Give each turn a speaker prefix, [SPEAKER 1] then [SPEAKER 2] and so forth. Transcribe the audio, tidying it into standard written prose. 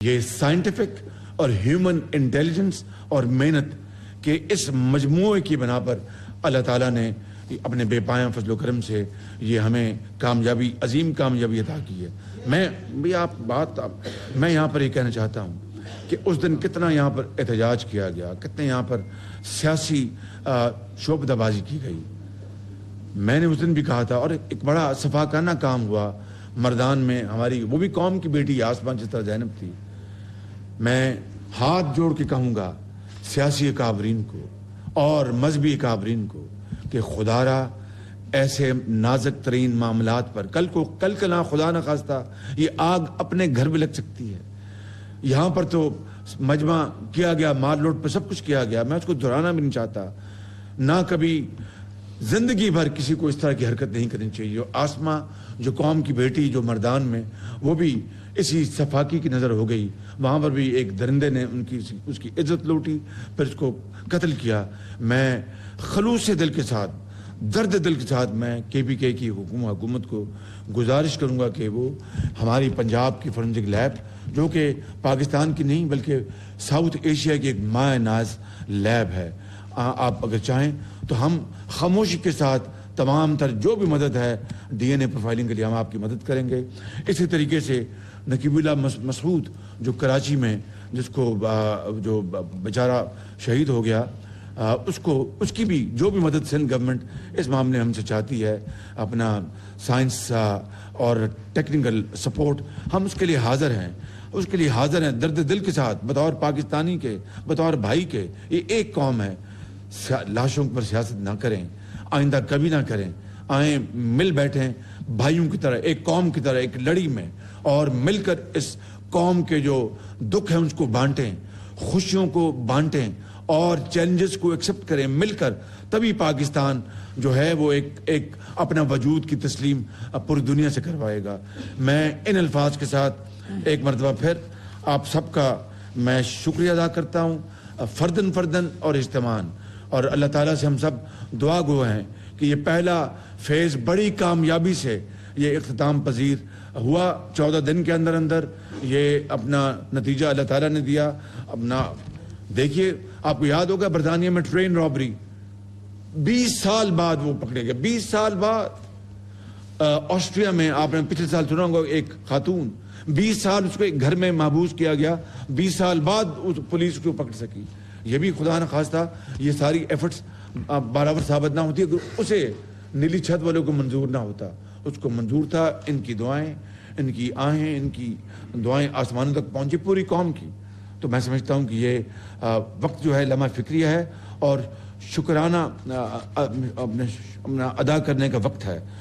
[SPEAKER 1] یہ سائنٹیفک اور human intelligence اور محنت کے اس مجموعے کی بنا پر اللہ تعالیٰ نے اپنے بے پایاں فضل و کرم سے یہ ہمیں کامیابی، عظیم کامیابی عطا کی ہے۔ میں یہاں پر یہ کہنا چاہتا ہوں کہ اس دن کتنا یہاں پر احتجاج کیا گیا، کتنے یہاں پر سیاسی شعبدہ بازی کی گئی۔ میں نے اس دن بھی کہا تھا، اور ایک بڑا صفاقانہ کام ہوا مردان میں، ہماری وہ بھی قوم کی بیٹی آسمان جس طرح زینب تھی۔ میں ہاتھ جوڑ کے کہوں گا سیاسی اکابرین کو اور مذہبی اکابرین کو کہ خدا را ایسے نازک ترین معاملات پر کل کلا خدا نہ خواستہ یہ آگ اپنے گھر بھی لگ سکتی ہے۔ یہاں پر تو مجمع کیا گیا، مار لوٹ پر سب کچھ کیا گیا، میں اس کو دہرانا بھی نہیں چاہتا، نہ کبھی زندگی بھر کسی کو اس طرح کی حرکت نہیں کرنی چاہیے۔ جو آسماں، جو قوم کی بیٹی جو مردان میں، وہ بھی اسی صفاقی کی نظر ہو گئی، وہاں پر بھی ایک درندے نے اس کی عزت لوٹی، پھر اس کو قتل کیا۔ میں خلوص دل کے ساتھ، درد دل کے ساتھ میں KPK کی حکومت کو گزارش کروں گا کہ وہ ہماری پنجاب کی فورنزک لیب، جو کہ پاکستان کی نہیں بلکہ ساؤتھ ایشیا کی ایک مائع ناز لیب ہے، آپ اگر چاہیں تو ہم خاموشی کے ساتھ تمام تر جو بھی مدد ہے DNA پروفائلنگ کے لیے ہم آپ کی مدد کریں گے۔ اسی طریقے سے نقیب اللہ مسعود جو کراچی میں، جس کو جو بیچارہ شہید ہو گیا، اس کی بھی جو بھی مدد سندھ گورنمنٹ اس معاملے ہم سے چاہتی ہے، اپنا سائنس اور ٹیکنیکل سپورٹ، ہم اس کے لیے حاضر ہیں، درد دل کے ساتھ، بطور پاکستانی کے، بطور بھائی کے۔ یہ ایک قوم ہے، لاشوں پر سیاست نہ کریں، آئندہ کبھی نہ کریں، آئیں مل بیٹھیں بھائیوں کی طرح، ایک قوم کی طرح، ایک لڑی میں، اور مل کر اس قوم کے جو دکھ ہیں اس کو بانٹیں، خوشیوں کو بانٹیں اور چیلنجز کو ایکسپٹ کریں مل کر، تبھی پاکستان جو ہے وہ ایک اپنا وجود کی تسلیم پوری دنیا سے کروائے گا۔ میں ان الفاظ کے ساتھ ایک مرتبہ پھر آپ سب کا میں شکریہ ادا کرتا ہوں، فردن اور اجتماعاً، اور اللہ تعالیٰ سے ہم سب دعا گو ہیں کہ یہ پہلا فیز بڑی کامیابی سے یہ اختتام پذیر ہوا۔ 14 دن کے اندر یہ اپنا نتیجہ اللہ تعالیٰ نے دیا۔ اپنا دیکھیے، آپ کو یاد ہوگا برطانیہ میں ٹرین رابری 20 سال بعد وہ پکڑے گئے، 20 سال بعد۔ آسٹریا میں آپ نے پچھلے سال سنا ہوگا ایک خاتون، 20 سال اس کو ایک گھر میں محبوس کیا گیا، 20 سال بعد پولیس کو پکڑ سکی۔ یہ بھی خدا نہ خواستہ یہ ساری ایفرٹس برابر ثابت نہ ہوتی اگر اسے نیلی چھت والوں کو منظور نہ ہوتا۔ اس کو منظور تھا، ان کی دعائیں، ان کی آہیں، ان کی دعائیں آسمانوں تک پہنچی پوری قوم کی۔ تو میں سمجھتا ہوں کہ یہ وقت جو ہے لمحہ فکریہ ہے اور شکرانہ اپنا ادا کرنے کا وقت ہے۔